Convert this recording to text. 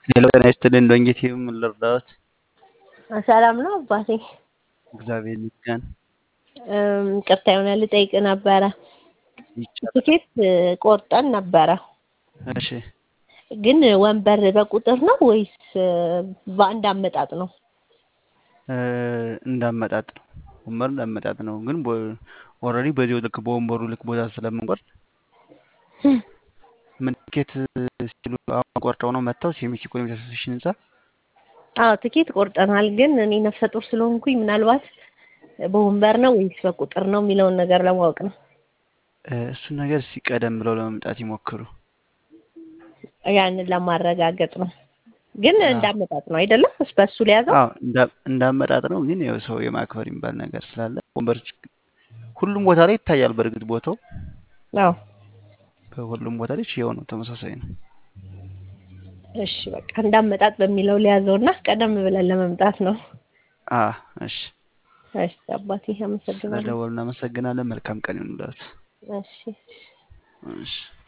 ሄሎ ጤና ይስጥልኝ ዶንጌት ምን ልርዳዎት? ሰላም ነው አባቴ። እግዚአብሔር ይመስገን። ይቅርታ የሆነ ልጠይቅ ነበረ። ይቻላል። ትኬት ቆርጠን ነበረ፣ እሺ ግን ወንበር በቁጥር ነው ወይስ በአንድ አመጣጥ ነው? እንዳመጣጥ ነው። ወንበር እንዳመጣጥ ነው። ግን ኦልሬዲ በዚሁ ልክ በወንበሩ ልክ ቦታ ስለምንቆርጥ ምን ትኬት ሲሉ አሁን ቆርጠው ነው መጥተው ሴሚሲ ኢኮኖሚ አሶሲዬሽን ህንጻ። አዎ ትኬት ቆርጠናል፣ ግን እኔ ነፍሰ ጡር ስለሆንኩኝ ምናልባት በወንበር ነው ወይስ በቁጥር ነው የሚለውን ነገር ለማወቅ ነው። እሱን ነገር ሲቀደም ብለው ለመምጣት ይሞክሩ። ያንን ለማረጋገጥ ነው። ግን እንዳመጣጥ ነው አይደለም? በሱ ሊያዘው። አዎ እንዳመጣጥ ነው። ግን ያው ሰው የማክበር የሚባል ነገር ስላለ ወንበር ሁሉም ቦታ ላይ ይታያል። በእርግጥ ቦታው አዎ በሁሉም ቦታ ላይ ይሄው ነው፣ ተመሳሳይ ነው። እሺ በቃ እንዳመጣጥ በሚለው ሊያዘውና ቀደም ብለን ለመምጣት ነው። እሺ እሺ አባቴ አመሰግናለሁ። ስለደወሉ እናመሰግናለን። መልካም ቀን ይሁንልዎት። እሺ እሺ